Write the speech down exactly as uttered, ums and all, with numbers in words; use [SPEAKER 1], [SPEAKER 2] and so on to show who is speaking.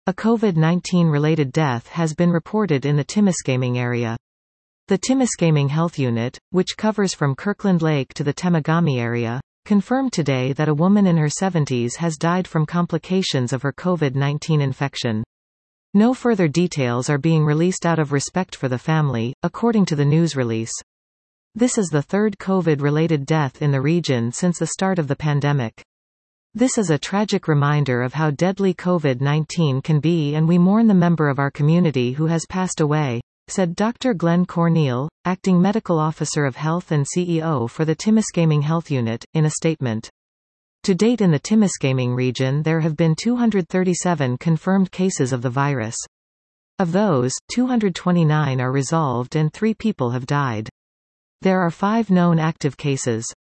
[SPEAKER 1] A COVID nineteen related death has been reported in the Timiskaming area. The Timiskaming Health Unit, which covers from Kirkland Lake to the Temagami area, confirmed today that a woman in her seventies has died from complications of her COVID nineteen infection. No further details are being released out of respect for the family, according to the news release. This is the third COVID-related death in the region since the start of the pandemic. This is a tragic reminder of how deadly COVID nineteen can be, and we mourn the member of our community who has passed away, said Doctor Glenn Corneal, Acting Medical Officer of Health and C E O for the Timiskaming Health Unit, in a statement. To date in the Timiskaming region there have been two hundred thirty-seven confirmed cases of the virus. Of those, two hundred twenty-nine are resolved and three people have died. There are five known active cases.